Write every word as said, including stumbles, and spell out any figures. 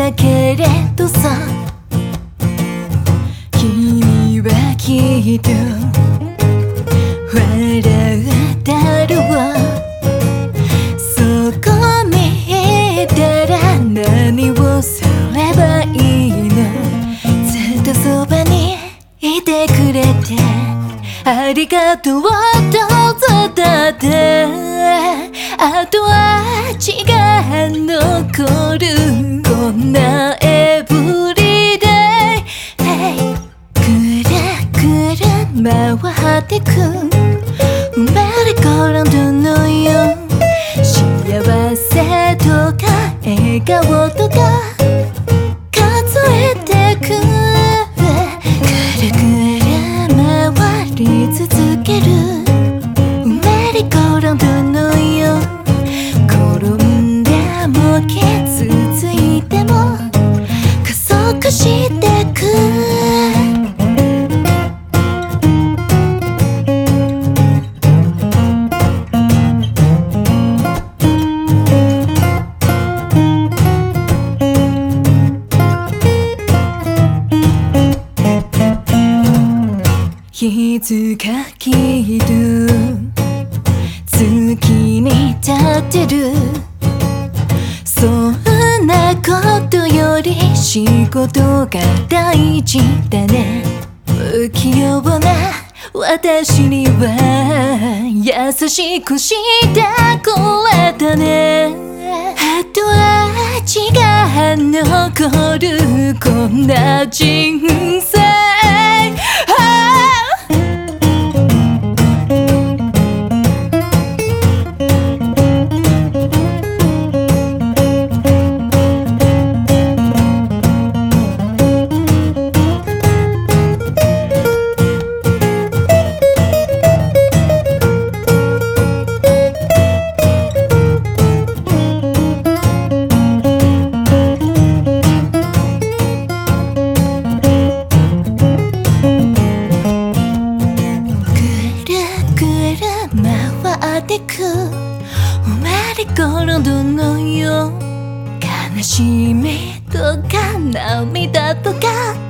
だけれどさ、君はきっと笑うだろう。そこ見えたら何をすればいいの。ずっとそばにいてくれてありがとう、どうぞだって。あとは血が残るこんなエブリデイ、hey、くるくる回ってくメリーゴーランドのよ。幸せとか笑顔とか数えてく、くるくる回り続けるメリーゴーランドのよ。転んでも傷ついても加速してく。いつかきっと月に立ってる。そんなことより仕事が大事だね。不器用な私には優しくしてくれたね。あとは血が残るこんな人生、回ってくメリーゴーランドのよ。悲しみとか涙とか